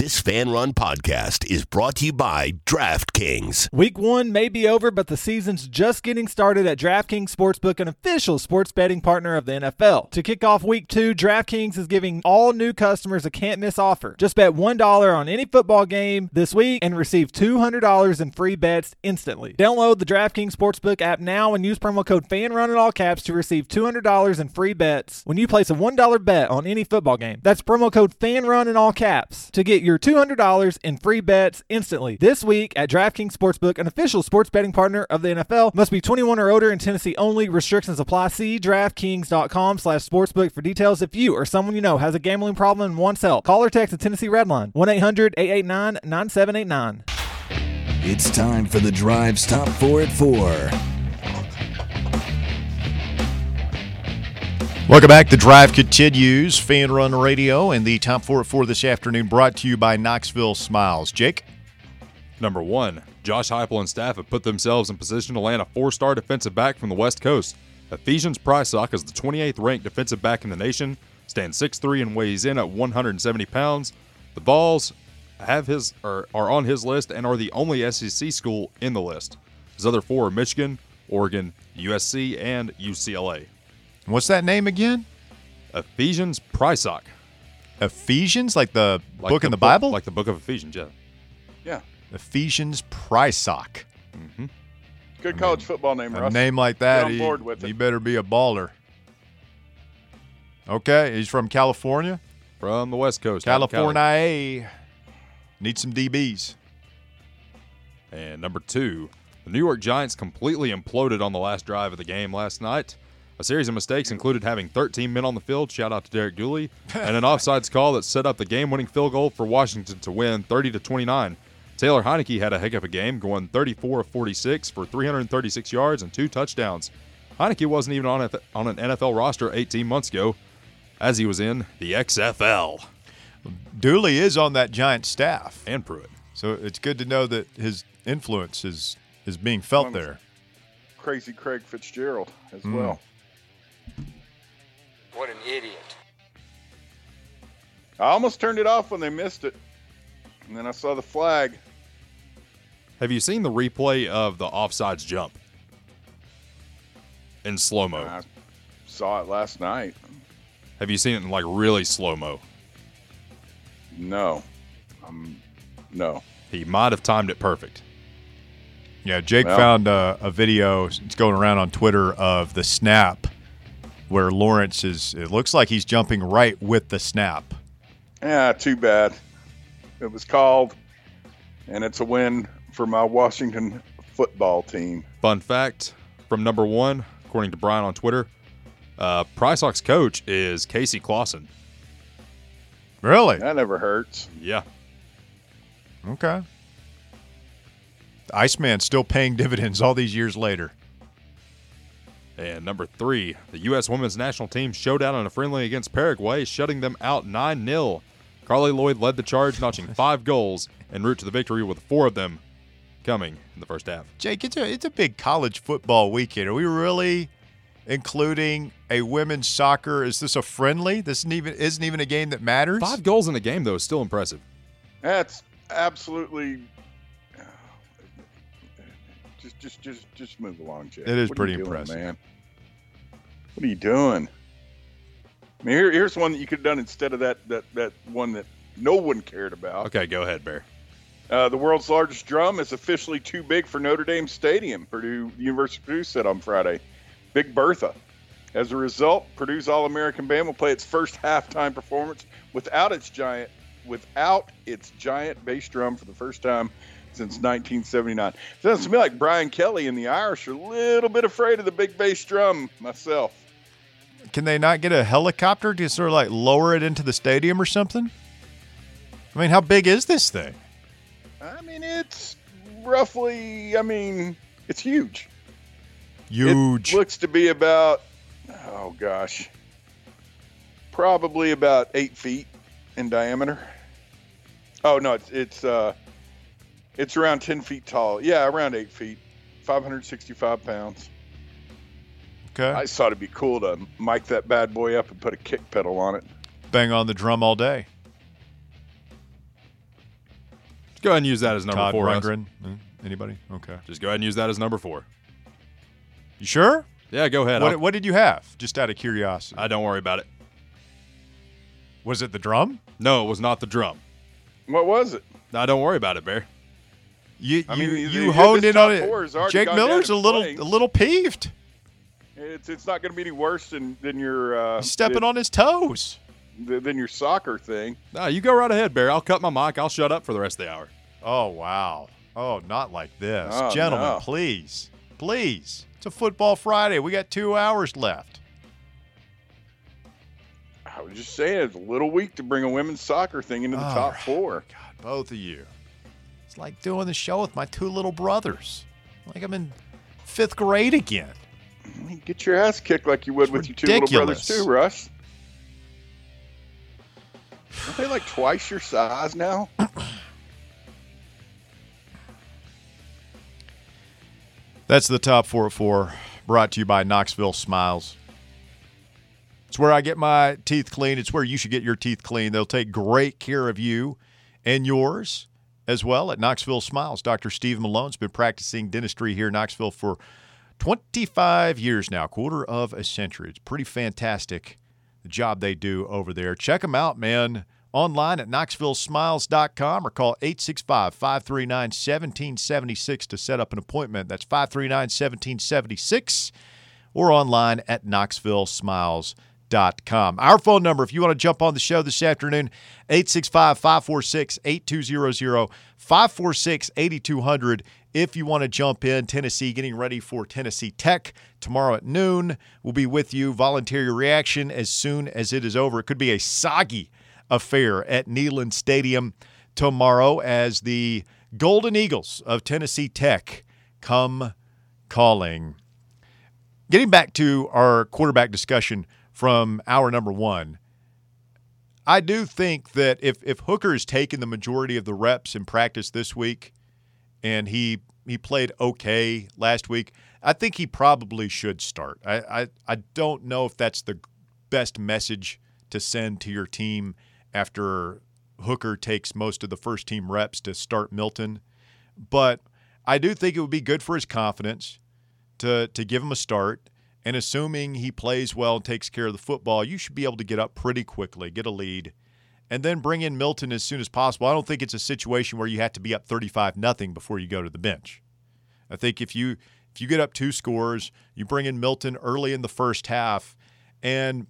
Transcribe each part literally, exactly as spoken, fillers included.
This Fan Run podcast is brought to you by DraftKings. Week one may be over, but the season's just getting started at DraftKings Sportsbook, an official sports betting partner of the N F L. To kick off week two, DraftKings is giving all new customers a can't-miss offer. Just bet one dollar on any football game this week and receive two hundred dollars in free bets instantly. Download the DraftKings Sportsbook app now and use promo code FANRUN in all caps to receive two hundred dollars in free bets when you place a one dollar bet on any football game. That's promo code FANRUN in all caps to get your two hundred dollars in free bets instantly this week at DraftKings Sportsbook, an official sports betting partner of the N F L. Must be twenty-one or older in Tennessee only. Restrictions apply. See DraftKings.com slash sportsbook for details. If you or someone you know has a gambling problem and wants help, call or text the Tennessee Red Line, one eight hundred eight eight nine nine seven eight nine. It's time for the Drive's Top four at four. Welcome back. The Drive continues. Fan Run Radio and the Top four at four this afternoon brought to you by Knoxville Smiles. Jake? Number one, Josh Heupel and staff have put themselves in position to land a four-star defensive back from the West Coast. Ephesians Prysock is the twenty-eighth ranked defensive back in the nation, stands six three and weighs in at one hundred seventy pounds. The Vols have his or are on his list and are the only S E C school in the list. His other four are Michigan, Oregon, U S C, and U C L A. What's that name again? Ephesians Prysock. Ephesians, like the Like book the in the book- Bible? Like the book of Ephesians, yeah. Yeah. Ephesians Prysock. Mm-hmm. Good college football name, A Russ. name like that, Get on he, board with it. he better be a baller. Okay, he's from California. From the West Coast. out in Cali. California. Need some D Bs. And number two, the New York Giants completely imploded on the last drive of the game last night. A series of mistakes included having thirteen men on the field, shout out to Derek Dooley, and an offsides call that set up the game-winning field goal for Washington to win thirty to twenty-nine. Taylor Heineke had a heck of a game, going thirty-four of forty-six for three hundred thirty-six yards and two touchdowns. Heineke wasn't even on, a, on an N F L roster eighteen months ago, as he was in the X F L. Dooley is on that Giant staff. And Pruitt. So it's good to know that his influence is, is being felt One was there. Crazy Craig Fitzgerald as Mm. well. What an idiot. I almost turned it off when they missed it. And then I saw the flag. Have you seen the replay of the offsides jump in slow-mo? I saw it last night. Have you seen it in, like, really slow-mo? No. Um, no. He might have timed it perfect. Yeah, Jake Well- found a, a video. It's going around on Twitter of the snap where Lawrence is, it looks like he's jumping right with the snap. Yeah, too bad. It was called, and it's a win for my Washington football team. Fun fact from number one, according to Brian on Twitter, uh, Prysock's coach is Casey Clausen. Really? That never hurts. Yeah. Okay. The Iceman's still paying dividends all these years later. And number three, the U S women's national team showed out in a friendly against Paraguay, shutting them out nine nil. Carly Lloyd led the charge, notching five goals en route to the victory, with four of them coming in the first half. Jake, it's a, it's a big college football weekend. Are we really including a women's soccer? Is this a friendly? This isn't even, isn't even a game that matters? Five goals in a game, though, is still impressive. That's absolutely. Just, just, just, just move along, Jay. It is What are pretty you doing, impressive. man. What are you doing? I mean, here, here's one that you could have done instead of that, that, that one that no one cared about. Okay, go ahead, Bear. Uh, the world's largest drum is officially too big for Notre Dame Stadium, Purdue University of Purdue said on Friday. Big Bertha. As a result, Purdue's All-American Band will play its first halftime performance without its giant without its giant bass drum for the first time since nineteen seventy-nine. Sounds to me like Brian Kelly and the Irish are a little bit afraid of the big bass drum myself. Can they not get a helicopter to sort of like lower it into the stadium or something? I mean, how big is this thing? I mean, it's roughly, I mean, it's huge. Huge. It looks to be about, oh gosh, probably about eight feet in diameter. Oh no, it's it's uh, it's around ten feet tall. Yeah, around eight feet, five hundred sixty-five pounds. Okay. I just thought it'd be cool to mic that bad boy up and put a kick pedal on it. Bang on the drum all day. Go ahead and use that as number Todd four. Russ. Rundgren? Uh, Anybody? Okay. Just go ahead and use that as number four. You sure? Yeah, go ahead. What, I'll- what did you have? Just out of curiosity. I don't worry about it. Was it the drum? No, it was not the drum. What was it? No, don't worry about it, Bear. You I you, mean, you the- honed this in on top four it. has already Jake gone Miller's a down in little flames. a little peeved. It's it's not going to be any worse than than your uh, He's stepping than, on his toes. than your soccer thing. No, you go right ahead, Bear. I'll cut my mic. I'll shut up for the rest of the hour. Oh wow. Oh, not like this, Oh, gentlemen. no. Please, please. It's a football Friday. We got two hours left. I was just saying, it's a little weak to bring a women's soccer thing into the All top right. four. God, both of you. It's like doing the show with my two little brothers. Like I'm in fifth grade again. I mean, get your ass kicked like you would It's with your two little brothers ridiculous. too, Russ. Aren't they like twice your size now? That's the top four at four, brought to you by Knoxville Smiles. It's where I get my teeth cleaned. It's where you should get your teeth cleaned. They'll take great care of you and yours as well at Knoxville Smiles. Doctor Steve Malone's been practicing dentistry here in Knoxville for twenty-five years now, quarter of a century. It's pretty fantastic, the job they do over there. Check them out, man, online at knoxville smiles dot com or call eight six five, five three nine, one seven seven six to set up an appointment. That's five three nine, one seven seven six or online at knoxville smiles dot com. Our phone number, if you want to jump on the show this afternoon, eight six five, five four six, eight two zero zero, five four six, eight two zero zero. If you want to jump in, Tennessee getting ready for Tennessee Tech tomorrow at noon. We'll be with you. Volunteer your reaction as soon as it is over. It could be a soggy affair at Neyland Stadium tomorrow as the Golden Eagles of Tennessee Tech come calling. Getting back to our quarterback discussion from hour number one, I do think that if, if Hooker has taken the majority of the reps in practice this week and he he played okay last week, I think he probably should start. I, I, I don't know if that's the best message to send to your team after Hooker takes most of the first team reps to start Milton. But I do think it would be good for his confidence to to give him a start. And assuming he plays well and takes care of the football, you should be able to get up pretty quickly, get a lead, and then bring in Milton as soon as possible. I don't think it's a situation where you have to be up thirty-five nothing before you go to the bench. I think if you if you get up two scores, you bring in Milton early in the first half. And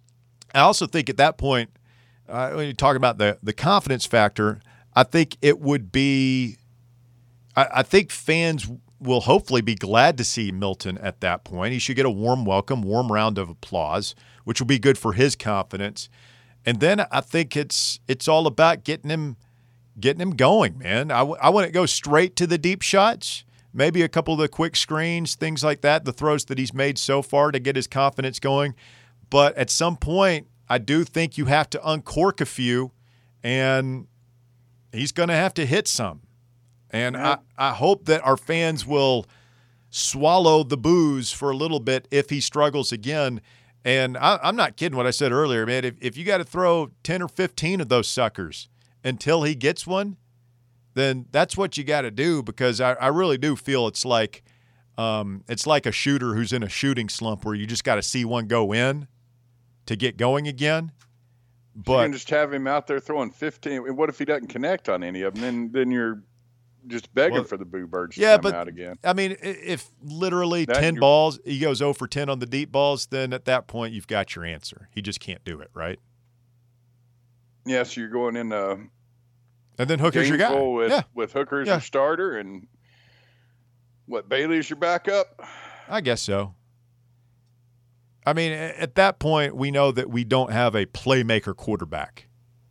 I also think at that point, uh, when you talk about the, the confidence factor, I think it would be I, I think fans – will hopefully be glad to see Milton at that point. He should get a warm welcome, warm round of applause, which will be good for his confidence. And then I think it's it's all about getting him getting him going, man. I, w- I want to go straight to the deep shots, maybe a couple of the quick screens, things like that, the throws that he's made so far to get his confidence going. But at some point, I do think you have to uncork a few, and he's going to have to hit some. And I, I hope that our fans will swallow the booze for a little bit if he struggles again. And I, I'm not kidding what I said earlier, man. If, if you got to throw ten or fifteen of those suckers until he gets one, then that's what you got to do, because I, I really do feel it's like um, it's like a shooter who's in a shooting slump where you just got to see one go in to get going again. But you can just have him out there throwing fifteen. And what if he doesn't connect on any of them? Then then you're just begging Well, for the boo birds to yeah, come but out again. I mean, i- if literally That ten you're- balls, he goes zero for ten on the deep balls, then at that point you've got your answer. He just can't do it, right? Yes, you're going in uh, And then Hooker's your guy. Gainesville with Yeah, with Hooker as Yeah. your starter, and what, Bailey is your backup. I guess so. I mean, a- at that point, we know that we don't have a playmaker quarterback,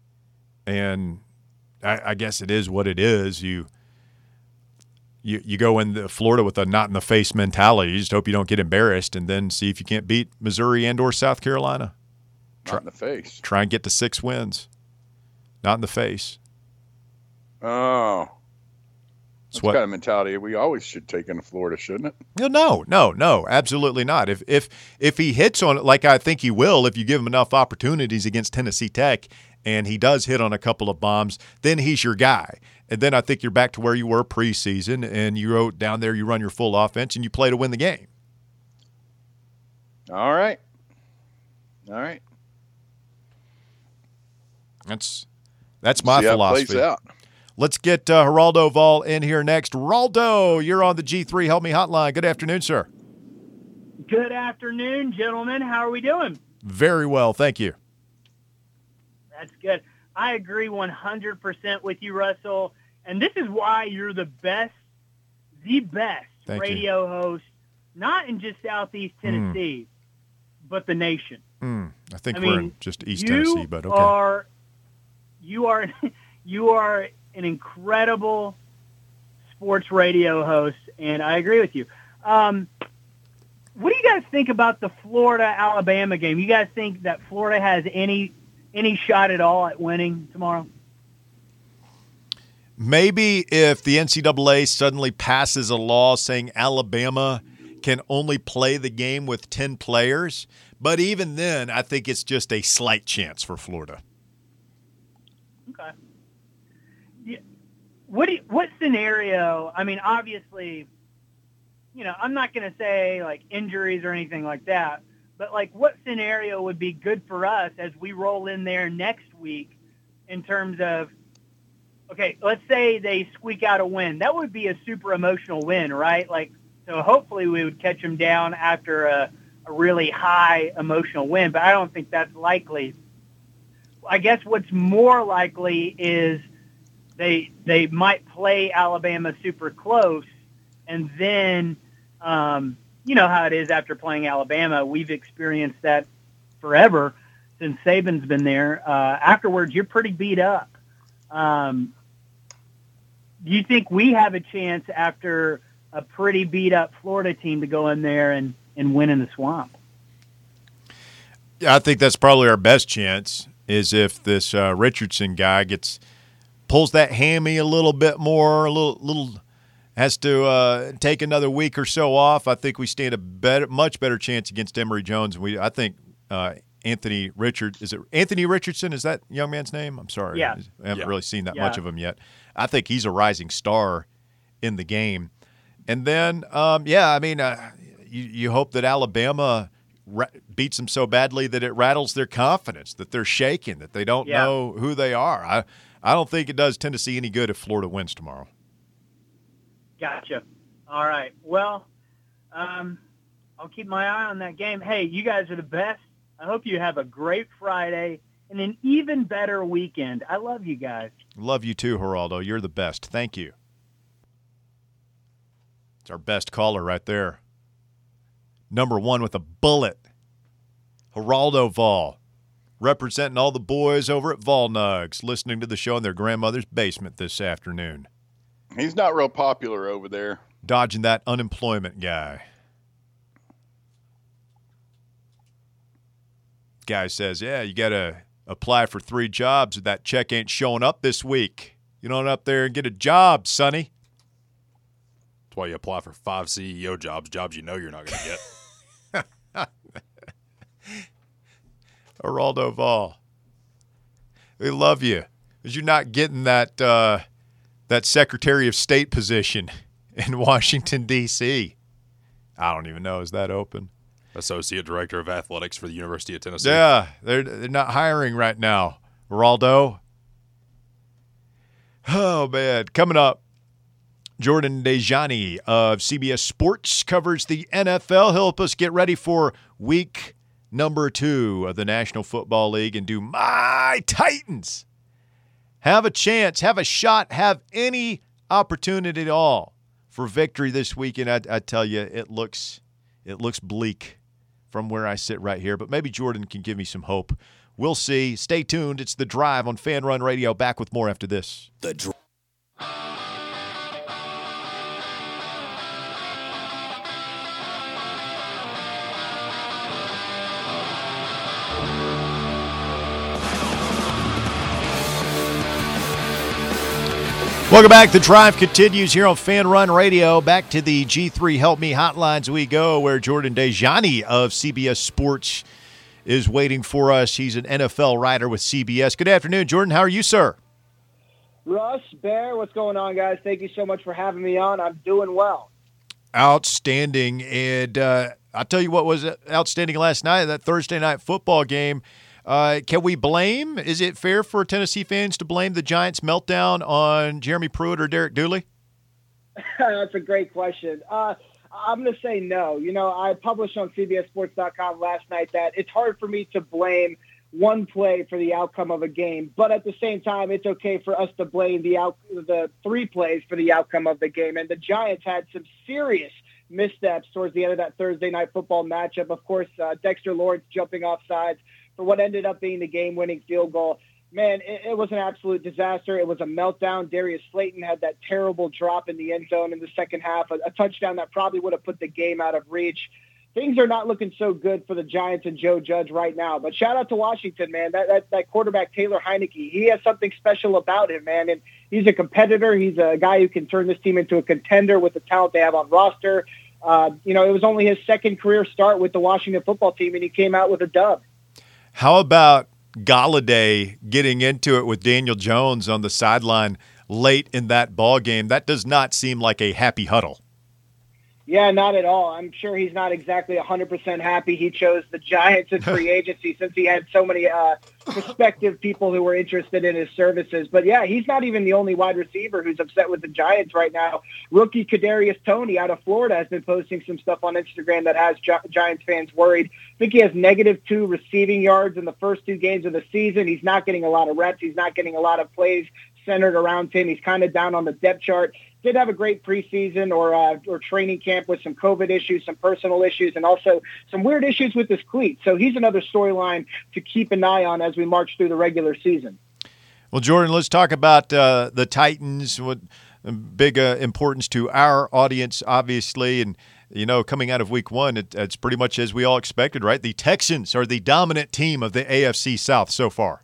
and I, I guess it is what it is. You. You, you go into Florida with a not-in-the-face mentality. You just hope you don't get embarrassed, and then see if you can't beat Missouri and or South Carolina. Not in the face. Try and get to six wins. Not in the face. Oh, It's that's what, kind of mentality we always should take into Florida, shouldn't it? no, no, no, no, absolutely not. If if if he hits on it like I think he will, if you give him enough opportunities against Tennessee Tech, and he does hit on a couple of bombs, then he's your guy. And then I think you're back to where you were preseason, and you go down there, you run your full offense, and you play to win the game. All right. All right. That's that's my See how it philosophy. plays out. Let's get uh, Geraldo Vol in here next. Geraldo, you're on the G three Help Me Hotline. Good afternoon, sir. Good afternoon, gentlemen. How are we doing? Very well, thank you. That's good. I agree one hundred percent with you, Russell. And this is why you're the best, the best Thank radio you. host, not in just Southeast Tennessee, mm. but the nation. Mm. I think I we're mean, in just East you Tennessee, but okay. Are, you are you are an incredible sports radio host, and I agree with you. Um, what do you guys think about the Florida-Alabama game? You guys think that Florida has any any shot at all at winning tomorrow? Maybe if the N C double A suddenly passes a law saying Alabama can only play the game with ten players. But even then, I think it's just a slight chance for Florida. Okay. Yeah. What do you, what scenario? I mean, obviously, you know, I'm not going to say like injuries or anything like that, but like what scenario would be good for us as we roll in there next week in terms of, okay, let's say they squeak out a win. That would be a super emotional win, right? Like, so hopefully we would catch them down after a, a really high emotional win, but I don't think that's likely. I guess what's more likely is they they might play Alabama super close, and then um, you know how it is after playing Alabama. We've experienced that forever since Saban's been there. Uh, afterwards, you're pretty beat up. Um, do you think we have a chance after a pretty beat-up Florida team to go in there and, and win in the Swamp? Yeah, I think that's probably our best chance is if this uh, Richardson guy gets pulls that hammy a little bit more, a little little has to uh, take another week or so off. I think we stand a better, much better chance against Emory Jones. We, I think uh, Anthony Richard is it Anthony Richardson? Is that young man's name? I'm sorry, yeah. I haven't yeah. really seen that yeah. much of him yet. I think he's a rising star in the game. And then, um, yeah, I mean, uh, you, you hope that Alabama ra- beats them so badly that it rattles their confidence, that they're shaking, that they don't yeah. know who they are. I, I don't think it does Tennessee any good if Florida wins tomorrow. Gotcha. All right. Well, um, I'll keep my eye on that game. Hey, you guys are the best. I hope you have a great Friday and an even better weekend. I love you guys. Love you too, Geraldo. You're the best. Thank you. It's our best caller right there. Number one with a bullet. Geraldo Vol, representing all the boys over at Vol Nugs, listening to the show in their grandmother's basement this afternoon. He's not real popular over there. Dodging that unemployment guy. Guy says, yeah, you got to apply for three jobs. That check ain't showing up this week. You don't up there and get a job, sonny. That's why you apply for five C E O jobs, jobs you know you're not going to get. Geraldo Vol, we love you because you're not getting that uh, that Secretary of State position in Washington, D C I don't even know. Is that open? Associate Director of Athletics for the University of Tennessee. Yeah, they're, they're not hiring right now, Geraldo. Oh, man. Coming up, Jordan Dejani of C B S Sports covers the N F L. He'll help us get ready for week number two of the National Football League and do my Titans have a chance, have a shot, have any opportunity at all for victory this weekend. I, I tell you, it looks it looks bleak from where I sit right here, but maybe Jordan can give me some hope. We'll see. Stay tuned. It's The Drive on Fan Run Radio. Back with more after this. The Drive. Welcome back. The Drive continues here on Fan Run Radio. Back to the G three Help Me hotlines we go, where Jordan Dejani of C B S Sports is waiting for us. He's an N F L writer with C B S. Good afternoon, Jordan. How are you, sir? Russ, Bear, what's going on, guys? Thank you so much for having me on. I'm doing well. Outstanding. And uh, I'll tell you what was outstanding last night, that Thursday night football game. Uh, can we blame, is it fair for Tennessee fans to blame the Giants' meltdown on Jeremy Pruitt or Derek Dooley? That's a great question. Uh, I'm going to say no. You know, I published on C B S Sports dot com last night that it's hard for me to blame one play for the outcome of a game, but at the same time, it's okay for us to blame the out, the three plays for the outcome of the game. And the Giants had some serious missteps towards the end of that Thursday night football matchup. Of course, uh, Dexter Lawrence jumping off sides for what ended up being the game-winning field goal. Man, it, it was an absolute disaster. It was a meltdown. Darius Slayton had that terrible drop in the end zone in the second half, a, a touchdown that probably would have put the game out of reach. Things are not looking so good for the Giants and Joe Judge right now. But shout out to Washington, man. That, that, that quarterback, Taylor Heineke, he has something special about him, man. And he's a competitor. He's a guy who can turn this team into a contender with the talent they have on roster. Uh, you know, it was only his second career start with the Washington football team, and he came out with a dub. How about Galladay getting into it with Daniel Jones on the sideline late in that ball game? That does not seem like a happy huddle. Yeah, not at all. I'm sure he's not exactly one hundred percent happy he chose the Giants in free agency since he had so many uh, prospective people who were interested in his services. But, yeah, he's not even the only wide receiver who's upset with the Giants right now. Rookie Kadarius Toney out of Florida has been posting some stuff on Instagram that has Gi- Giants fans worried. I think he has negative two receiving yards in the first two games of the season. He's not getting a lot of reps. He's not getting a lot of plays centered around him. He's kind of down on the depth chart. Did have a great preseason or uh, or training camp with some COVID issues, some personal issues, and also some weird issues with his cleats. So he's another storyline to keep an eye on as we march through the regular season. Well, Jordan, let's talk about uh, the Titans. What big uh, importance to our audience, obviously, and you know, coming out of Week One, it, it's pretty much as we all expected, right? The Texans are the dominant team of the A F C South so far.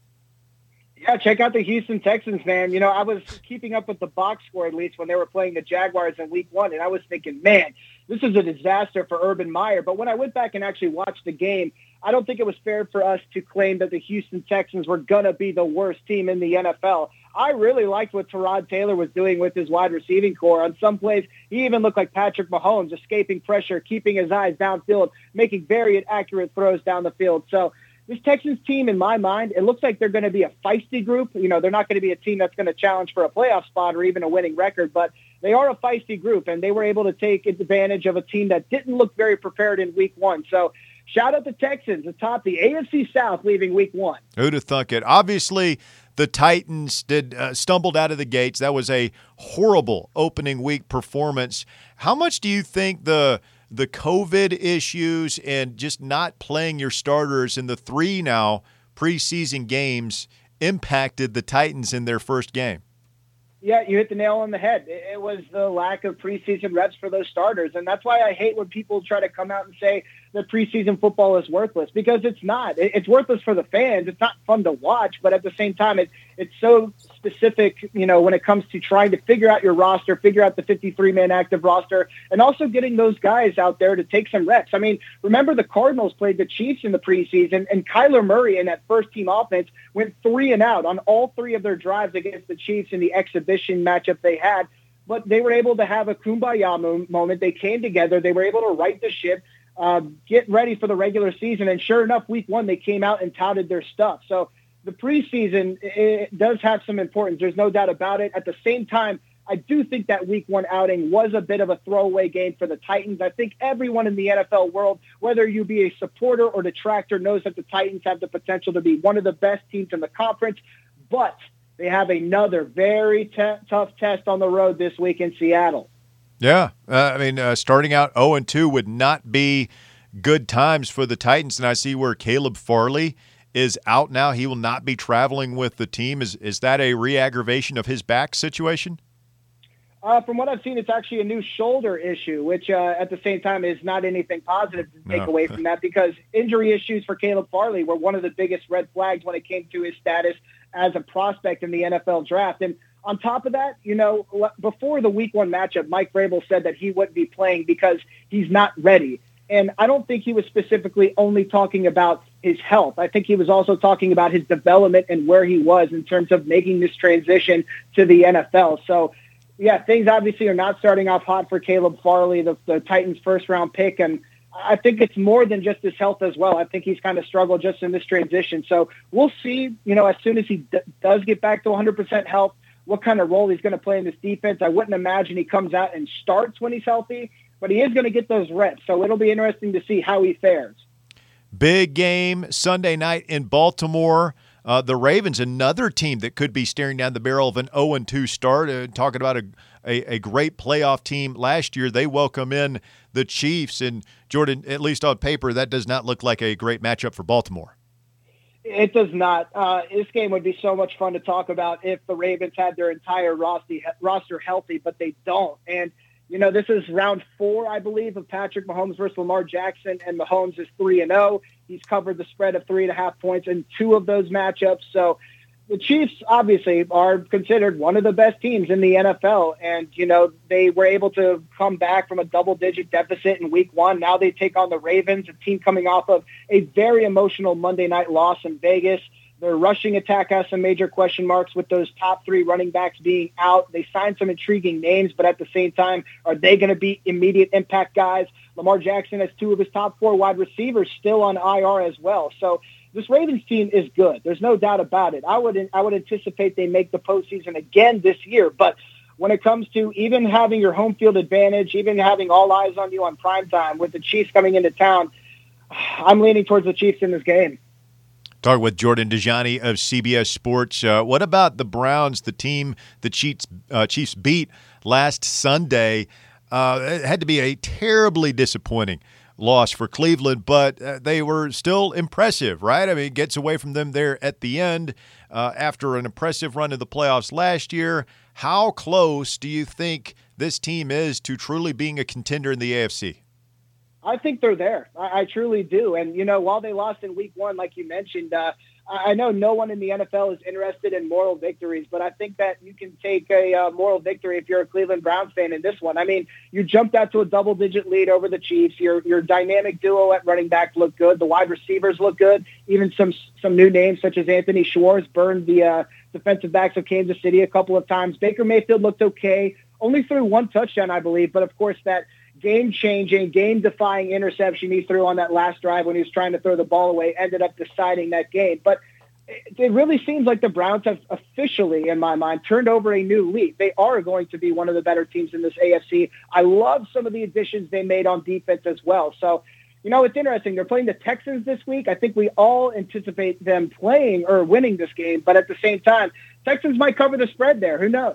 Yeah, check out the Houston Texans, man. You know, I was keeping up with the box score at least when they were playing the Jaguars in Week One, and I was thinking, man, this is a disaster for Urban Meyer. But when I went back and actually watched the game, I don't think it was fair for us to claim that the Houston Texans were going to be the worst team in the N F L. I really liked what Tyrod Taylor was doing with his wide receiving core. On some plays, he even looked like Patrick Mahomes, escaping pressure, keeping his eyes downfield, making very accurate throws down the field. So this Texans team, in my mind, it looks like they're going to be a feisty group. You know, they're not going to be a team that's going to challenge for a playoff spot or even a winning record, but they are a feisty group, and they were able to take advantage of a team that didn't look very prepared in Week One. So shout out the Texans atop the A F C South leaving Week One. Who'd have thunk it? Obviously, the Titans did uh, stumbled out of the gates. That was a horrible opening week performance. How much do you think the the COVID issues and just not playing your starters in the three now preseason games impacted the Titans in their first game? Yeah, you hit the nail on the head. It was the lack of preseason reps for those starters. And that's why I hate when people try to come out and say that preseason football is worthless, because it's not. It's worthless for the fans. It's not fun to watch, but at the same time, it, it's so specific, you know, when it comes to trying to figure out your roster, figure out the fifty-three man active roster, and also getting those guys out there to take some reps. I mean, remember the Cardinals played the Chiefs in the preseason, and Kyler Murray in that first team offense went three and out on all three of their drives against the Chiefs in the exhibition matchup they had. But they were able to have a kumbaya moment. They came together. They were able to right the ship, uh, get ready for the regular season. And sure enough, week one, they came out and touted their stuff. So the preseason, it does have some importance. There's no doubt about it. At the same time, I do think that week one outing was a bit of a throwaway game for the Titans. I think everyone in the N F L world, whether you be a supporter or detractor, knows that the Titans have the potential to be one of the best teams in the conference. But they have another very t- tough test on the road this week in Seattle. Yeah, uh, I mean, uh, starting out oh and two would not be good times for the Titans, and I see where Caleb Farley is out now. He will not be traveling with the team. Is is that a re-aggravation of his back situation? Uh, from what I've seen, it's actually a new shoulder issue, which uh, at the same time is not anything positive to take No. away from that, because injury issues for Caleb Farley were one of the biggest red flags when it came to his status as a prospect in the N F L draft. And on top of that, you know, before the week one matchup, Mike Vrabel said that he wouldn't be playing because he's not ready. And I don't think he was specifically only talking about his health. I think he was also talking about his development and where he was in terms of making this transition to the N F L. So, yeah, things obviously are not starting off hot for Caleb Farley, the, the Titans' first-round pick, and I think it's more than just his health as well. I think he's kind of struggled just in this transition. So we'll see, you know, as soon as he d- does get back to one hundred percent health, what kind of role he's going to play in this defense. I wouldn't imagine he comes out and starts when he's healthy, but he is going to get those reps. So it'll be interesting to see how he fares. Big game Sunday night in Baltimore. Uh, the Ravens, another team that could be staring down the barrel of an oh and two start. Uh, talking about a, a, a great playoff team last year. They welcome in the Chiefs. And, Jordan, at least on paper, that does not look like a great matchup for Baltimore. It does not. Uh, this game would be so much fun to talk about if the Ravens had their entire roster, roster healthy, but they don't. And, you know, this is round four, I believe, of Patrick Mahomes versus Lamar Jackson, and Mahomes is three and oh. He's covered the spread of three and a half points in two of those matchups. So the Chiefs obviously are considered one of the best teams in the N F L. And, you know, they were able to come back from a double-digit deficit in week one. Now they take on the Ravens, a team coming off of a very emotional Monday night loss in Vegas. Their rushing attack has some major question marks with those top three running backs being out. They signed some intriguing names, but at the same time, are they going to be immediate impact guys? Lamar Jackson has two of his top four wide receivers still on I R as well. So this Ravens team is good. There's no doubt about it. I would I would anticipate they make the postseason again this year. But when it comes to even having your home field advantage, even having all eyes on you on primetime with the Chiefs coming into town, I'm leaning towards the Chiefs in this game. Talking with Jordan Dajani of C B S Sports. Uh, what about the Browns, the team the Chiefs, uh, Chiefs beat last Sunday? Uh, it had to be a terribly disappointing loss for Cleveland, but uh, they were still impressive, right? I mean, it gets away from them there at the end uh, after an impressive run to the playoffs last year. How close do you think this team is to truly being a contender in the A F C? I think they're there. I, I truly do. And, you know, while they lost in week one, like you mentioned, uh, I know no one in the N F L is interested in moral victories, but I think that you can take a uh, moral victory if you're a Cleveland Browns fan in this one. I mean, you jumped out to a double-digit lead over the Chiefs. Your your dynamic duo at running back looked good. The wide receivers look good. Even some some new names such as Anthony Schwartz burned the uh, defensive backs of Kansas City a couple of times. Baker Mayfield looked okay. Only threw one touchdown, I believe, but of course that game-changing, game-defying interception he threw on that last drive when he was trying to throw the ball away ended up deciding that game. But it really seems like the Browns have officially, in my mind, turned over a new leaf. They are going to be one of the better teams in this A F C. I love some of the additions they made on defense as well. So, you know, it's interesting. They're playing the Texans this week. I think we all anticipate them playing or winning this game. But at the same time, Texans might cover the spread there. Who knows?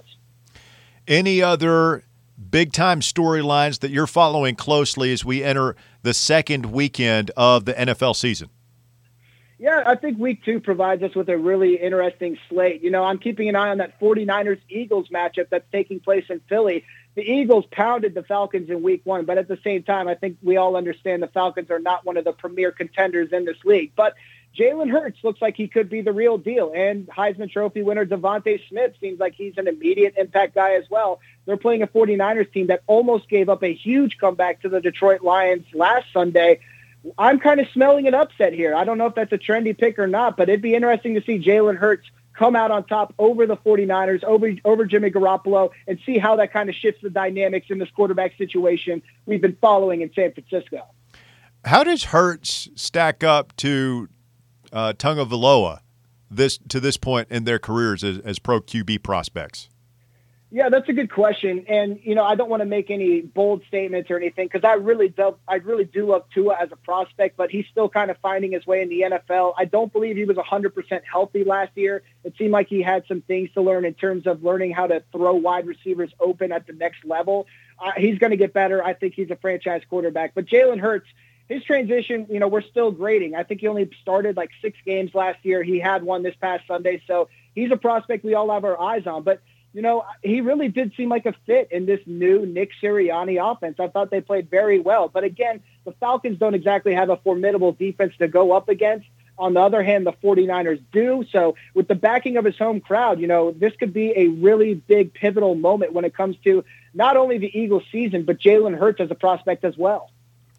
Any other big-time storylines that you're following closely as we enter the second weekend of the N F L season? Yeah, I think week two provides us with a really interesting slate. You know, I'm keeping an eye on that 49ers-Eagles matchup that's taking place in Philly. The Eagles pounded the Falcons in week one, but at the same time, I think we all understand the Falcons are not one of the premier contenders in this league. But Jalen Hurts looks like he could be the real deal. And Heisman Trophy winner Devontae Smith seems like he's an immediate impact guy as well. They're playing a 49ers team that almost gave up a huge comeback to the Detroit Lions last Sunday. I'm kind of smelling an upset here. I don't know if that's a trendy pick or not, but it'd be interesting to see Jalen Hurts come out on top over the 49ers, over, over Jimmy Garoppolo, and see how that kind of shifts the dynamics in this quarterback situation we've been following in San Francisco. How does Hurts stack up to uh, Tagovailoa this to this point in their careers as, as pro Q B prospects? Yeah, that's a good question. And, you know, I don't want to make any bold statements or anything because I really do, I really do love Tua as a prospect, but he's still kind of finding his way in the N F L. I don't believe he was one hundred percent healthy last year. It seemed like he had some things to learn in terms of learning how to throw wide receivers open at the next level. Uh, he's going to get better. I think he's a franchise quarterback. But Jalen Hurts, his transition, you know, we're still grading. I think he only started like six games last year. He had one this past Sunday. So he's a prospect we all have our eyes on. But you know, he really did seem like a fit in this new Nick Sirianni offense. I thought they played very well. But again, the Falcons don't exactly have a formidable defense to go up against. On the other hand, the 49ers do. So with the backing of his home crowd, you know, this could be a really big pivotal moment when it comes to not only the Eagles season, but Jalen Hurts as a prospect as well.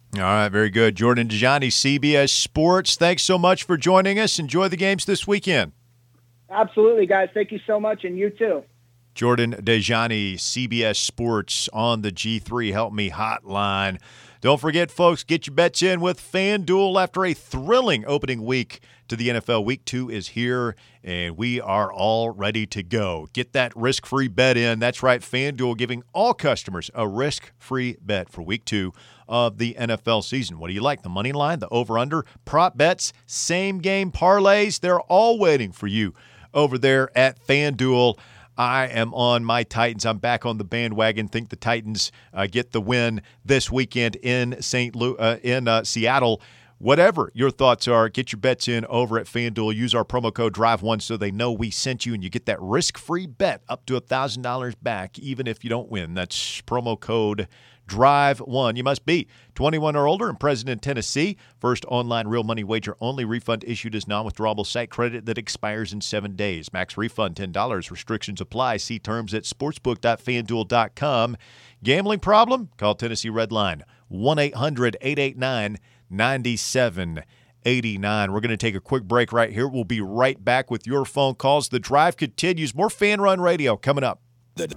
All right, very good. Jordan Dajani, C B S Sports, thanks so much for joining us. Enjoy the games this weekend. Absolutely, guys. Thank you so much, and you too. Jordan Dajani, C B S Sports on the G three Help Me hotline. Don't forget, folks, get your bets in with FanDuel after a thrilling opening week to the N F L. Week two is here, and we are all ready to go. Get that risk-free bet in. That's right, FanDuel giving all customers a risk-free bet for week two of the N F L season. What do you like? The money line, the over-under, prop bets, same-game parlays? They're all waiting for you over there at FanDuel. I am on my Titans. I'm back on the bandwagon. Think the Titans uh, get the win this weekend in Saint Louis, uh, in uh, Seattle. Whatever your thoughts are, get your bets in over at FanDuel. Use our promo code drive one so they know we sent you, and you get that risk-free bet up to one thousand dollars back, even if you don't win. That's promo code drive one. You must be twenty-one or older and present in Tennessee. First online real money wager only. Refund issued as non-withdrawable site credit that expires in seven days. Max refund ten dollars. Restrictions apply. See terms at sportsbook dot fan duel dot com. Gambling problem? Call Tennessee Red Line one eight hundred eight eight nine nine seven eight nine. We're going to take a quick break right here. We'll be right back with your phone calls. The drive continues. More Fan Run Radio coming up. The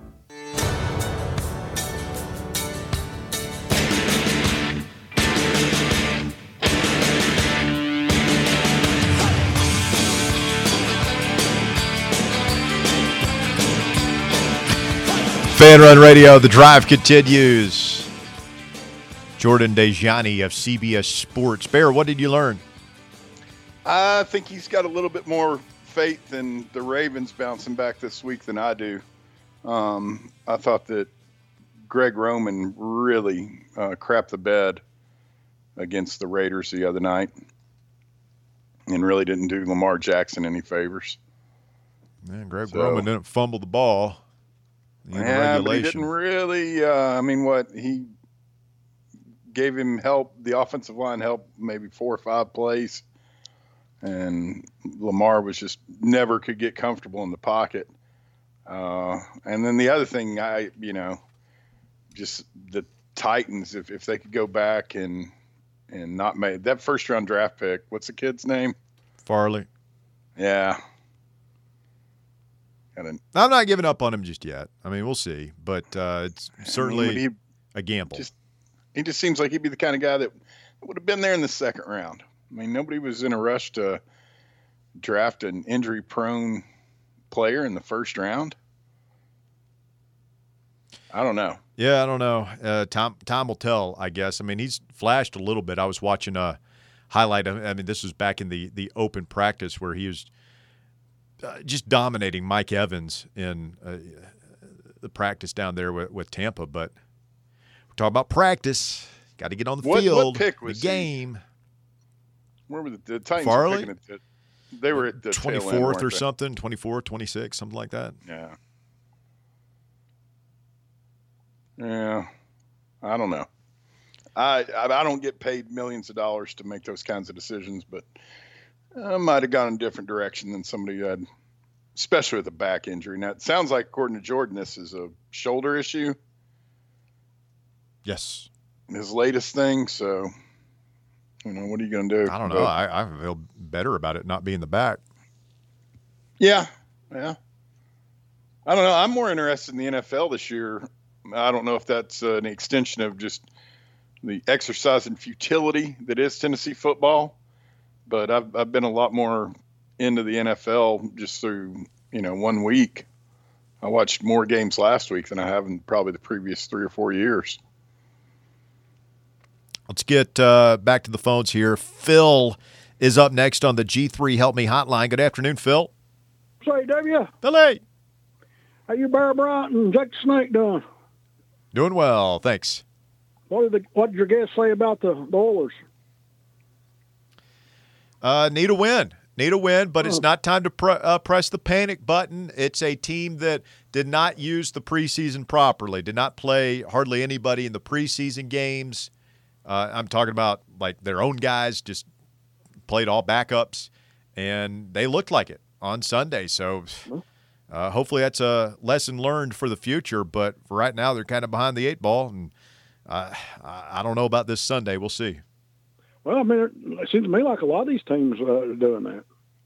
Fan Run Radio, the drive continues. Jordan Dajani of C B S Sports. Bear, what did you learn? I think he's got a little bit more faith in the Ravens bouncing back this week than I do. Um, I thought that Greg Roman really uh, crapped the bed against the Raiders the other night and really didn't do Lamar Jackson any favors. Man, Greg So- Roman didn't fumble the ball. in Yeah, but he regulation. didn't really. Uh, I mean, what he gave him help, the offensive line help, maybe four or five plays, and Lamar was just never could get comfortable in the pocket. Uh, and then the other thing, I you know, just the Titans, if if they could go back and and not make that first round draft pick. What's the kid's name? Farley. Yeah. And I'm not giving up on him just yet. I mean, we'll see, but uh, it's certainly I mean, he, a gamble. Just, he just seems like he'd be the kind of guy that would have been there in the second round. I mean, nobody was in a rush to draft an injury-prone player in the first round. I don't know. Yeah, I don't know. Uh, time time will tell, I guess. I mean, he's flashed a little bit. I was watching a highlight. Of, I mean, this was back in the, the open practice where he was uh, just dominating Mike Evans in uh, the practice down there with, with Tampa. But we're talking about practice. Got to get on the What- what field, pick was the he? game. Where were the, the Titans? were Farley? picking at the, they were at the tail end, twenty-fourth or weren't they? something, twenty-four, twenty-six, something like that. Yeah. Yeah. I don't know. I, I I don't get paid millions of dollars to make those kinds of decisions, but I might have gone in a different direction than somebody who had, especially with a back injury. Now, it sounds like, according to Jordan, this is a shoulder issue, Yes. his latest thing. So, you know, what are you going to do? I don't know. But- I, I feel better about it not being the back. Yeah, yeah. I don't know. I'm more interested in the N F L this year. I don't know if that's uh, an extension of just the exercise and futility that is Tennessee football, but I've I've been a lot more into the N F L just through, you know, one week. I watched more games last week than I have in probably the previous three or four years. Let's get uh, back to the phones here. Phil is up next on the G three Help Me hotline. Good afternoon, Phil. Say, W, Billy. how you, Bear Bryant and Jack the Snake doing? Doing well, thanks. What did the what did your guests say about the, the Oilers? Uh, need a win. Need a win, but it's not time to pr- uh, press the panic button. It's a team that did not use the preseason properly, did not play hardly anybody in the preseason games. Uh, I'm talking about like their own guys, just played all backups, and they looked like it on Sunday. So uh, hopefully that's a lesson learned for the future. But for right now, they're kind of behind the eight ball, and I I don't know about this Sunday. We'll see. Well, I mean, it seems to me like a lot of these teams uh, are doing that.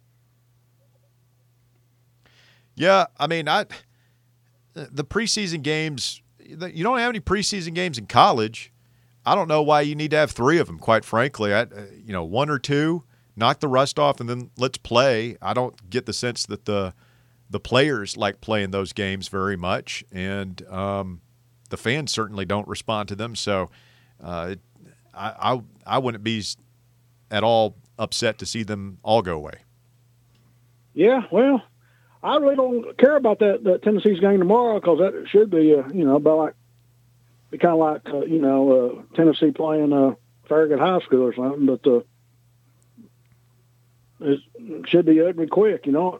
Yeah, I mean, I the preseason games. You don't have any preseason games in college. I don't know why you need to have three of them. Quite frankly, I, you know, one or two, knock the rust off, and then let's play. I don't get the sense that the the players like playing those games very much, and um, the fans certainly don't respond to them. So, uh, it, I, I I wouldn't be at all upset to see them all go away. Yeah, well, I really don't care about that, that Tennessee's game tomorrow because that should be, uh, you know, about like, be kind of like, uh, you know, uh, Tennessee playing uh, Farragut High School or something, but uh, it should be ugly quick, you know.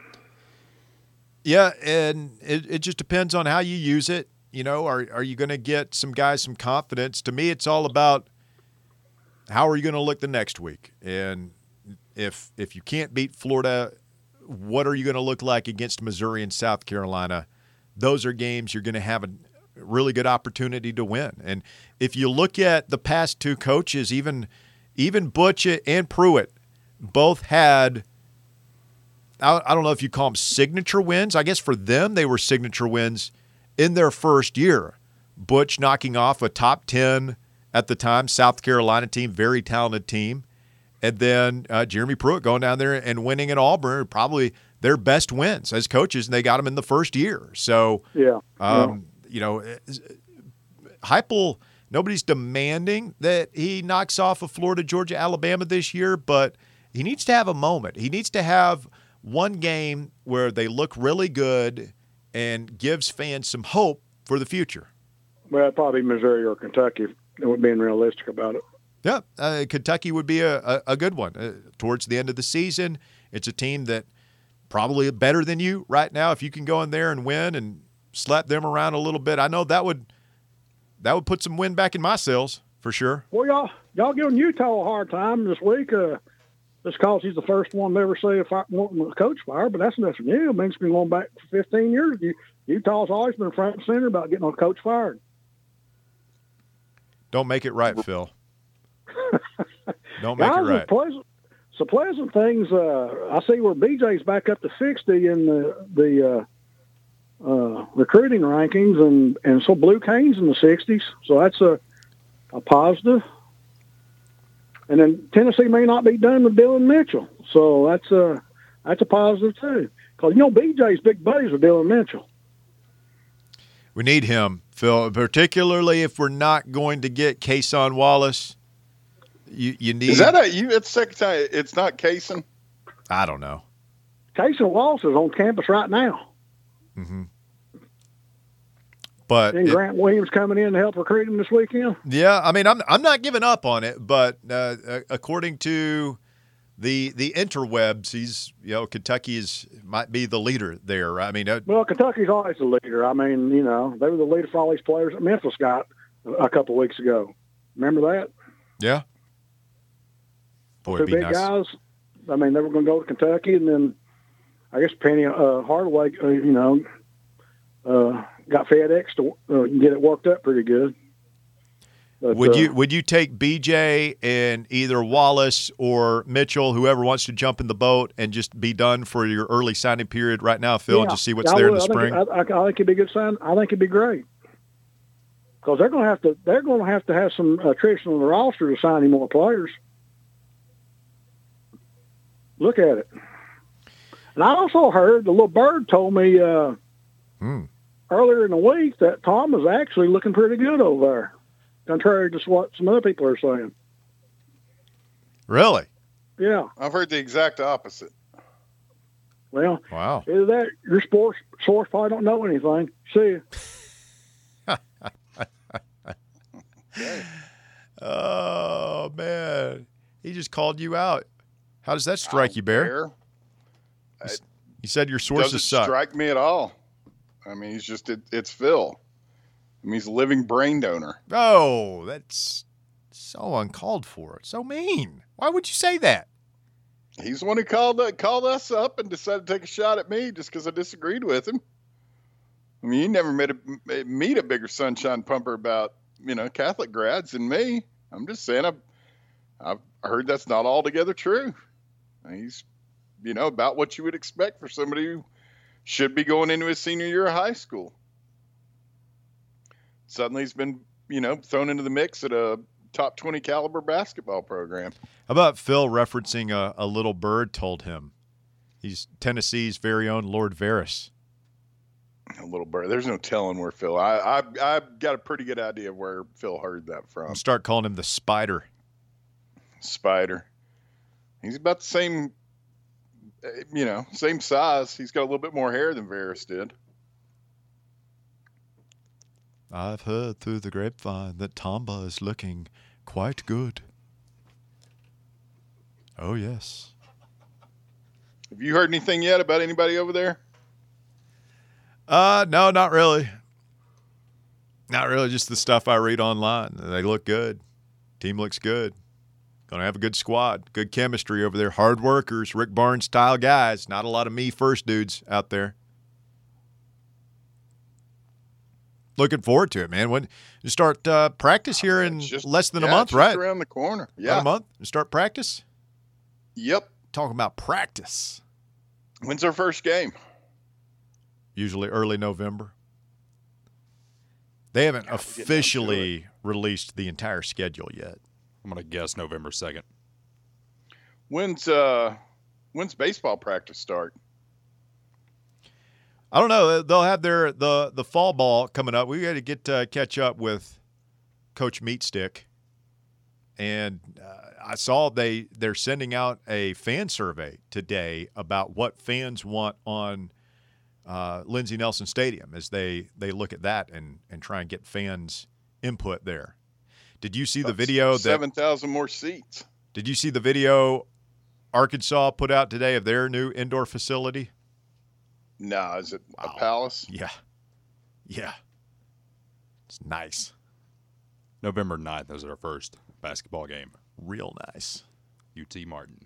Yeah, and it, it just depends on how you use it. You know, are are you going to get some guys some confidence? To me, it's all about how are you going to look the next week, and if if you can't beat Florida, what are you going to look like against Missouri and South Carolina? Those are games you're going to have a really good opportunity to win. And if you look at the past two coaches, even even Butch and Pruitt both had, I, I don't know if you call them signature wins. I guess for them, they were signature wins in their first year. Butch knocking off a top ten at the time South Carolina team, very talented team. And then uh, Jeremy Pruitt going down there and winning at Auburn, probably their best wins as coaches, and they got them in the first year. So, yeah, um, yeah. you know, Heupel, nobody's demanding that he knocks off of Florida, Georgia, Alabama this year, but he needs to have a moment. He needs to have one game where they look really good and gives fans some hope for the future. Well, it'd probably Missouri or Kentucky, if we're being realistic about it. Yeah, uh, Kentucky would be a, a, a good one. Uh, towards the end of the season, it's a team that probably better than you right now. If you can go in there and win and slap them around a little bit, I know that would that would put some wind back in my sails for sure. Well, y'all y'all giving Utah a hard time this week. Uh, just because he's the first one to ever say if I want a coach fired, but that's nothing new. I mean, it's been going back for fifteen years. Utah's always been front and center about getting a coach fired. Don't make it right, Phil. Don't make Guys, it right. Pleasant, so pleasant things. Uh, I see where B J's back up to sixty in the the uh, uh, recruiting rankings, and, and so Blue Cane's in the sixties. So that's a a positive. And then Tennessee may not be done with Dylan Mitchell, so that's a that's a positive too. Because you know B J's big buddies with Dylan Mitchell. We need him, Phil, particularly if we're not going to get Kason Wallace. You you need. Is that a you? It's second time. It's not Kason. I don't know. Kason Wallace is on campus right now. Mm-hmm. But and it, Grant Williams coming in to help recruit him this weekend. Yeah, I mean, I'm I'm not giving up on it, but uh, according to the the interwebs, he's you know Kentucky is might be the leader there. I mean, uh, well, Kentucky's always the leader. I mean, you know, they were the leader for all these players that Memphis got a couple of weeks ago. Remember that? Yeah. Boy, Two it'd be big nice. guys. I mean, they were going to go to Kentucky, and then I guess Penny uh, Hardaway, uh, you know, uh, got FedEx to uh, get it worked up pretty good. But, would uh, you would you take B J and either Wallace or Mitchell, whoever wants to jump in the boat, and just be done for your early signing period right now, Phil, yeah, and just see what's I there would. in the I spring? Think, I, I, I think it'd be a good sign. I think it'd be great because they're going to have to. They're going to have to have some attrition on the roster to sign any more players. Look at it. And I also heard the little bird told me uh, hmm. earlier in the week that Tom is actually looking pretty good over there, contrary to what some other people are saying. Really? Yeah. I've heard the exact opposite. Well, wow. Either that, your sports source probably don't know anything. See you. Oh, man. He just called you out. How does that strike you, Bear? Care. You said your sources doesn't suck. strike me at all. I mean, he's just it, it's Phil. I mean, he's a living brain donor. Oh, that's so uncalled for. So mean. Why would you say that? He's the one who called uh, called us up and decided to take a shot at me just because I disagreed with him. I mean, you never made a, meet a bigger sunshine pumper about you know, Catholic grads than me. I'm just saying I've, I've heard that's not altogether true. He's, you know, about what you would expect for somebody who should be going into his senior year of high school. Suddenly he's been, you know, thrown into the mix at a top twenty caliber basketball program. How about Phil referencing a, a little bird told him? He's Tennessee's very own Lord Varys. A little bird. There's no telling where Phil. I, I I've got a pretty good idea of where Phil heard that from. I'll start calling him the Spider. Spider. He's about the same, you know, same size. He's got a little bit more hair than Varys did. I've heard through the grapevine that Tamba is looking quite good. Oh, yes. Have you heard anything yet about anybody over there? Uh, no, not really. Not really, just the stuff I read online. They look good. Team looks good. Going to have a good squad. Good chemistry over there. Hard workers, Rick Barnes style guys. Not a lot of me first dudes out there. Looking forward to it, man. When you start uh, practice here in just, less than yeah, a month, just right? Around the corner. Yeah. About a month? You start practice? Yep. Talking about practice. When's our first game? Usually early November. They haven't God, officially released the entire schedule yet. I'm going to guess November second. When's uh when's baseball practice start? I don't know. They'll have their the the fall ball coming up. We got to get uh, catch up with Coach Meatstick, and uh, I saw they they're sending out a fan survey today about what fans want on uh, Lindsey Nelson Stadium as they they look at that and and try and get fans' input there. Did you see the video? That seven thousand more seats. Did you see the video Arkansas put out today of their new indoor facility? No, is it Wow. a palace? Yeah. Yeah. It's nice. November ninth is our first basketball game. Real nice. U T Martin.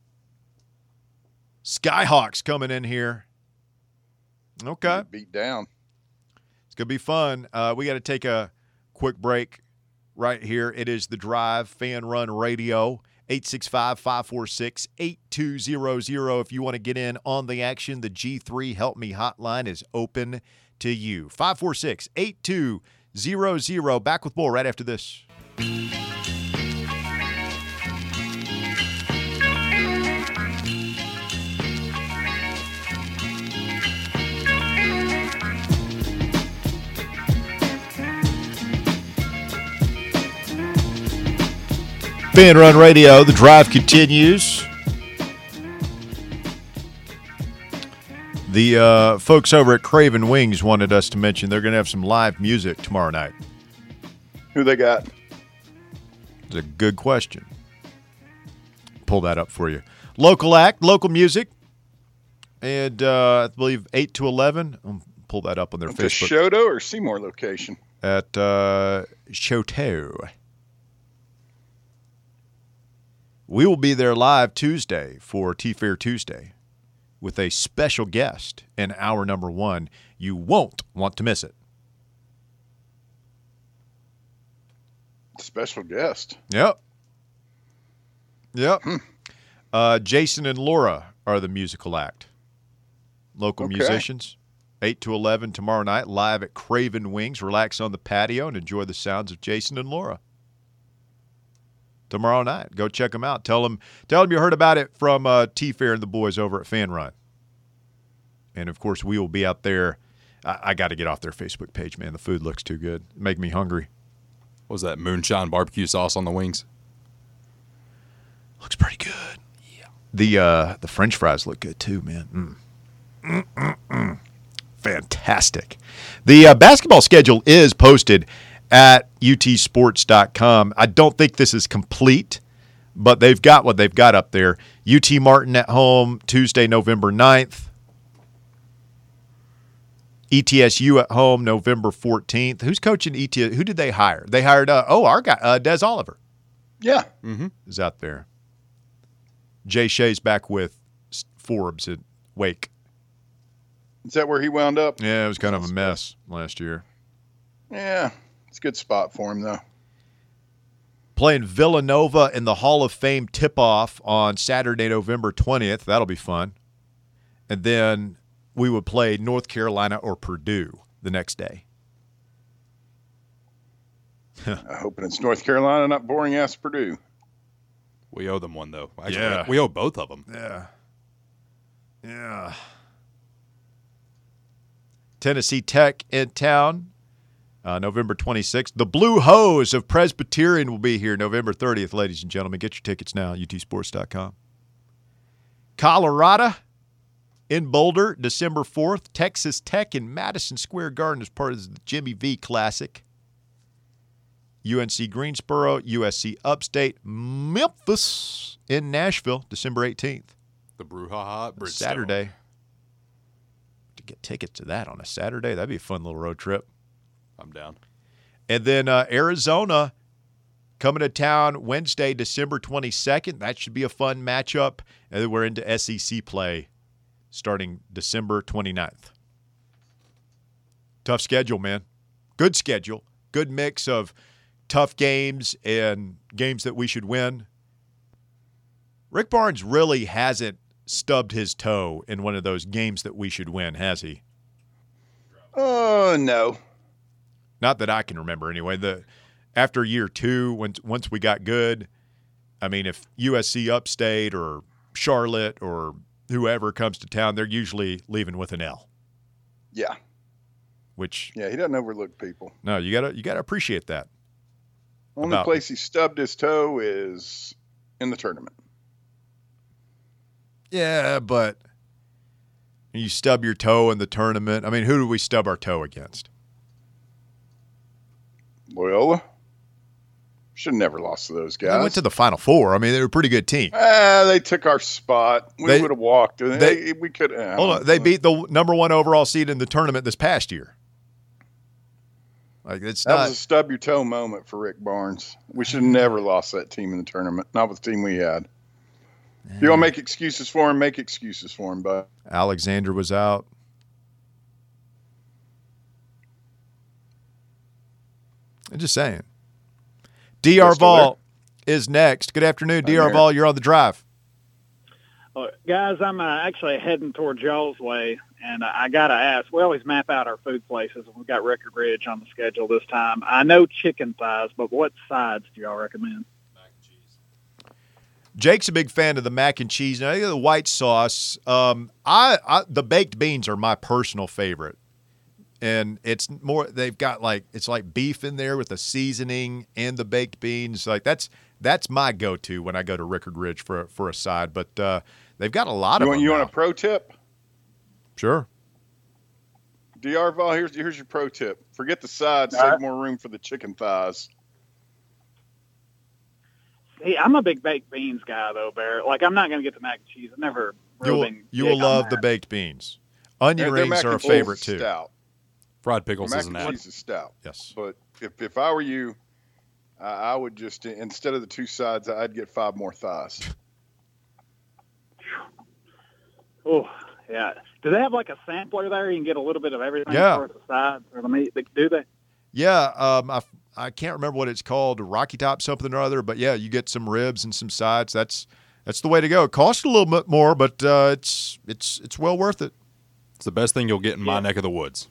Skyhawks coming in here. Okay. Beat down. It's going to be fun. Uh, we got to take a quick break right here. It is The Drive, Fan Run Radio. eight six five, five four six, eight two zero zero. If you want to get in on the action, the G three Help Me hotline is open to you. five four six, eight two zero zero. Back with more right after this. Fan Run Radio, The Drive continues. The uh, folks over at Craven Wings wanted us to mention they're going to have some live music tomorrow night. Who they got? It's a good question. Pull that up for you. Local act, local music, and uh, I believe eight to eleven. I'll pull that up on their The Facebook. Shoto or Seymour location? At uh, Choteau. We will be there live Tuesday for T-Fair Tuesday with a special guest in hour number one. You won't want to miss it. Special guest. Yep. Yep. Uh, Jason and Laura are the musical act. Local Okay. musicians. eight to eleven tomorrow night, live at Craven Wings. Relax on the patio and enjoy the sounds of Jason and Laura. Tomorrow night. Go check them out. Tell them, tell them you heard about it from uh, T-Fair and the boys over at Fan Run. And, of course, we will be out there. I, I got to get off their Facebook page, man. The food looks too good. Make me hungry. What was that, moonshine barbecue sauce on the wings? Looks pretty good. Yeah. The uh, the French fries look good too, man. Mm. Mm-mm-mm. Fantastic. The uh, basketball schedule is posted at U T sports dot com. I don't think this is complete, but they've got what they've got up there. U T Martin at home Tuesday, November ninth. E T S U at home November fourteenth. Who's coaching E T S? Who did they hire? They hired, uh, oh, our guy, uh, Des Oliver. Yeah. Mm-hmm. Is out there. Jay Shea's back with Forbes at Wake. Is that where he wound up? Yeah, it was kind of a mess last year. Yeah. It's a good spot for him, though. Playing Villanova in the Hall of Fame tip-off on Saturday, November twentieth. That'll be fun. And then we would play North Carolina or Purdue the next day. I'm hoping it's North Carolina, not boring-ass Purdue. We owe them one, though. Actually, Yeah. we owe both of them. Yeah. Yeah. Tennessee Tech in town, uh, November twenty-sixth. The Blue Hose of Presbyterian will be here November thirtieth, ladies and gentlemen. Get your tickets now, U T sports dot com. Colorado in Boulder, December fourth. Texas Tech in Madison Square Garden as part of the Jimmy V Classic. U N C Greensboro, U S C Upstate, Memphis in Nashville, December eighteenth. The Brouhaha at Bridgestone. Saturday. To get tickets to that on a Saturday, that'd be a fun little road trip. I'm down. And then uh, Arizona coming to town Wednesday, December twenty-second. That should be a fun matchup. And then we're into S E C play starting December twenty-ninth. Tough schedule, man. Good schedule. Good mix of tough games and games that we should win. Rick Barnes really hasn't stubbed his toe in one of those games that we should win, has he? Oh, uh, no. Not that I can remember anyway. The after year two, when, once we got good, I mean, if U S C Upstate or Charlotte or whoever comes to town, they're usually leaving with an L. Yeah. Which yeah, he doesn't overlook people. No, you gotta you gotta appreciate that. Only About, place he stubbed his toe is in the tournament. Yeah, but you stub your toe in the tournament. I mean, who do we stub our toe against? Loyola. Should have never lost to those guys. They went to the Final Four. I mean, they were a pretty good team. Ah, they took our spot. We They- would have walked. they- They, we could. Uh, Hold on, they beat the number one overall seed in the tournament this past year. Like it's that not. was a stub your toe moment for Rick Barnes. We should have never lost that team in the tournament. Not with the team we had. If you want to make excuses for him, make excuses for him, but Alexander was out. I'm just saying. D R Vol is next. Good afternoon, D R Vol. You're on the drive. Uh, guys, I'm uh, actually heading towards y'all's way, and I got to ask, we always map out our food places, and we've got Record Ridge on the schedule this time. I know chicken thighs, but what sides do y'all recommend? Jake's a big fan of the mac and cheese. Now, the white sauce, um, I, I the baked beans are my personal favorite. And it's more, they've got like, it's like beef in there with the seasoning and the baked beans. Like that's, that's my go-to when I go to Rickard Ridge for, for a side. But uh, they've got a lot you of want, them You now. want a pro tip? Sure. D R Vol, here's, here's your pro tip. Forget the sides, All save right. more room for the chicken thighs. Hey, I'm a big baked beans guy, though, Bear. Like, I'm not going to get the mac and cheese. I've never You really will, been you big will on love that. the baked beans. Onion Their- their rings mac are a and cheese favorite is too. Stout. Fried pickles Mac is an and add. cheese is stout. Yes. But if, if I were you, uh, I would just, instead of the two sides, I'd get five more thighs. Oh, yeah. Do they have like a sampler there? You can get a little bit of everything Yeah. as far as the sides or the meat. Do they? Yeah, um, I, I can't remember what it's called, Rocky Top something or other, but yeah, you get some ribs and some sides. That's that's the way to go. It costs a little bit more, but uh, it's it's it's well worth it. It's the best thing you'll get in my Yeah. neck of the woods.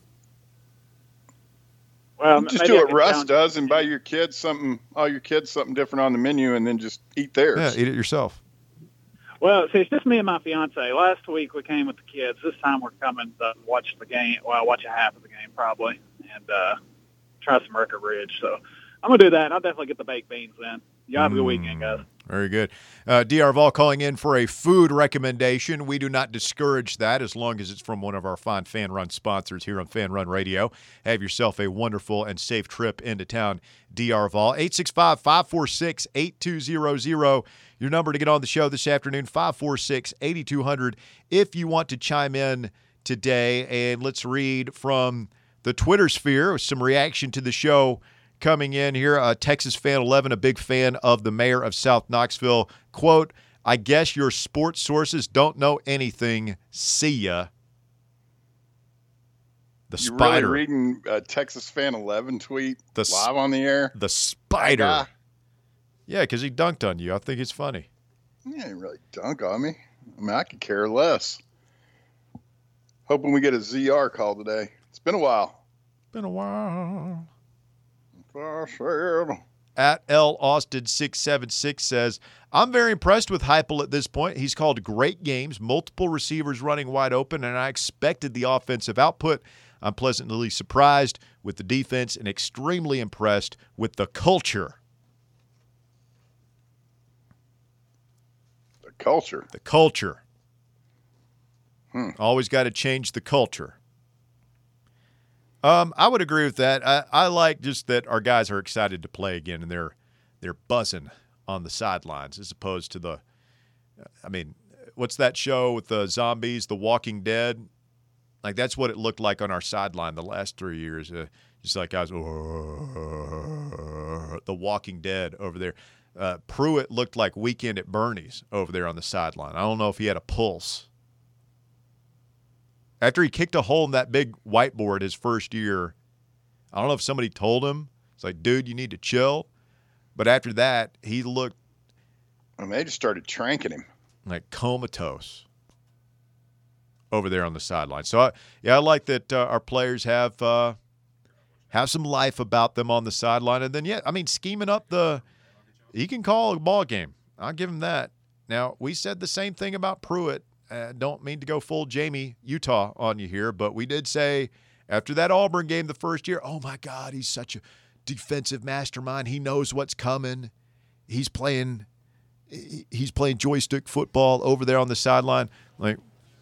Well, Just maybe do I what could Russ challenge- does and buy your kids something, all your kids something different on the menu, and then just eat theirs. Yeah, eat it yourself. Well, see, it's just me and my fiance. Last week we came with the kids. This time we're coming to watch the game. Well, watch a half of the game probably, and uh, try some Record Ridge. So I'm gonna do that. I'll definitely get the baked beans then. Y'all have a good weekend, guys. Very good. Uh, D R Vol calling in for a food recommendation. We do not discourage that as long as it's from one of our fine Fan Run sponsors here on Fan Run Radio. Have yourself a wonderful and safe trip into town, D R Vol. eight six five, five four six, eight two zero zero. Your number to get on the show this afternoon, five four six, eight two zero zero. If you want to chime in today, and let's read from the Twitter sphere with some reaction to the show coming in here. Uh, Texas Fan eleven, a big fan of the mayor of South Knoxville. Quote, I guess your sports sources don't know anything. See ya. The You spider. really reading uh, Texas Fan eleven tweet The live sp- on the air? The spider. Guy. Yeah, because he dunked on you. I think it's funny. He didn't really dunk on me. I mean, I could care less. Hoping we get a Z R call today. It's been a while. Been a while. I said. At L Austin six seven six says, I'm very impressed with Heupel at this point. He's called great games, multiple receivers running wide open, and I expected the offensive output. I'm pleasantly surprised with the defense and extremely impressed with the culture. The culture. The culture. Hmm. Always got to change the culture. Um, I would agree with that. I, I like just that our guys are excited to play again, and they're they're buzzing on the sidelines as opposed to the. I mean, what's that show with the zombies, The Walking Dead? Like that's what it looked like on our sideline the last three years. Uh, just like guys, oh, The Walking Dead over there. Uh, Pruitt looked like Weekend at Bernie's over there on the sideline. I don't know if he had a pulse. After he kicked a hole in that big whiteboard his first year, I don't know if somebody told him. It's like, dude, you need to chill. But after that, he looked And they just started tranking him. like comatose over there on the sideline. So, I, yeah, I like that uh, our players have uh, have some life about them on the sideline. And then, yeah, I mean, scheming up the – he can call a ball game. I'll give him that. Now, we said the same thing about Pruitt. Uh, don't mean to go full Jamie Utah on you here, but we did say after that Auburn game the first year, oh, my God, he's such a defensive mastermind. He knows what's coming. He's playing he's playing joystick football over there on the sideline. Like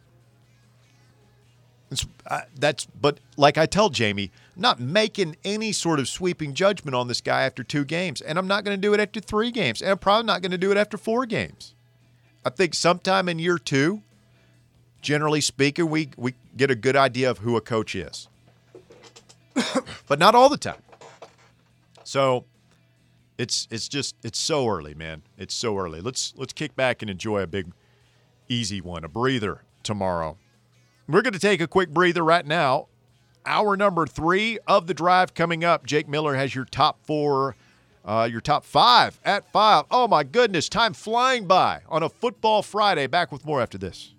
it's, uh, that's but like I tell Jamie, I'm not making any sort of sweeping judgment on this guy after two games, and I'm not going to do it after three games, and I'm probably not going to do it after four games. I think sometime in year two, generally speaking, we, we get a good idea of who a coach is. But not all the time. So it's it's just it's so early, man. It's so early. Let's let's kick back and enjoy a big easy one, a breather tomorrow. We're going to take a quick breather right now. Hour number three of the drive coming up. Jake Miller has your top four, uh, your top five at five. Oh, my goodness. Time flying by on a Football Friday. Back with more after this.